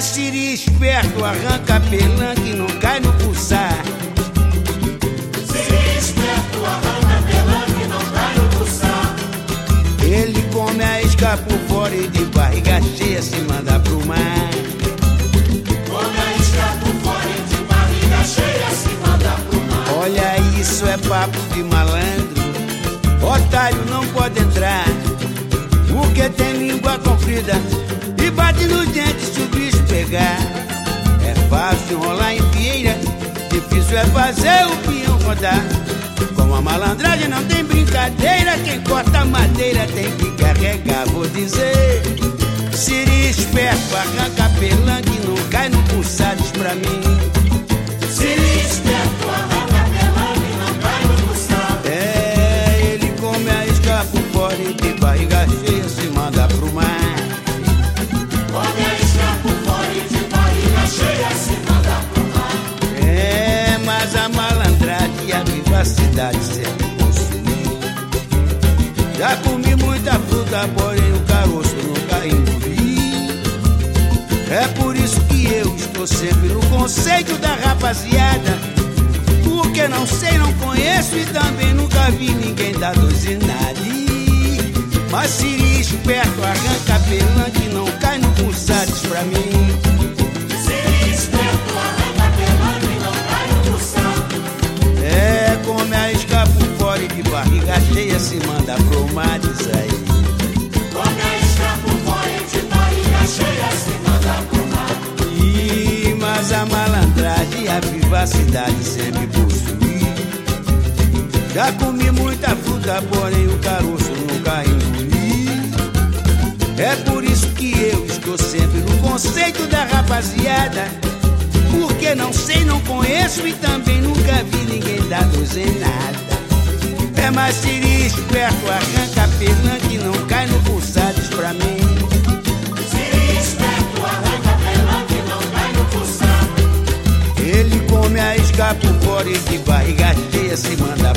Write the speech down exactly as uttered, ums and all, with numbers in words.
Mas siri esperto arranca pelanca e não cai no pulsar. Siri esperto arranca pelanca e não cai no pulsar. Ele come a isca por fora e de barriga cheia se manda pro mar. Come a isca por fora e de barriga cheia se manda pro mar. Olha, isso é papo de malandro. Otário não pode entrar, porque tem língua comprida e bate nos dentes se o bicho pegar. É fácil enrolar em fieira, difícil é fazer o peão rodar. Com a malandragem não tem brincadeira, quem corta madeira tem que carregar. Vou dizer, siri esperto arranca pelanca e não cai no pulsar, diz pra mim. Siri esperto arranca pelanca e não cai no pulsar. É, ele come a isca por fora e de barriga cheia se manda pro mar. Come a isca por fora e de barriga cheia se manda pro mar. É, mas a malandragem e a vivacidade sempre consumi. Já comi muita fruta, porém o caroço nunca engoli. É por isso que eu estou sempre no conceito da rapaziada, porque não sei, não conheço e também nunca vi ninguém dar dozinade. Mas siri esperto arranca pelanca e não cai no pulsar, diz pra mim. Siri esperto arranca pelanca e não cai no pulsar. É, come a isca por fora e de barriga cheia se manda pro mar, diz aí. Come a isca por fora e de barriga cheia se manda pro mar. Ih, mas a malandragem e a vivacidade sempre possui. Já comi muita fruta, porém o caroço nunca engoli. É por isso que eu estou sempre no conceito da rapaziada, porque não sei, não conheço e também nunca vi ninguém dar dozenada. É, mas siri esperto arranca pelanca e não cai no pulsar, diz pra mim. Siri esperto arranca pelanca e não cai no pulsar. Ele come a isca por fora e de barriga cheia se manda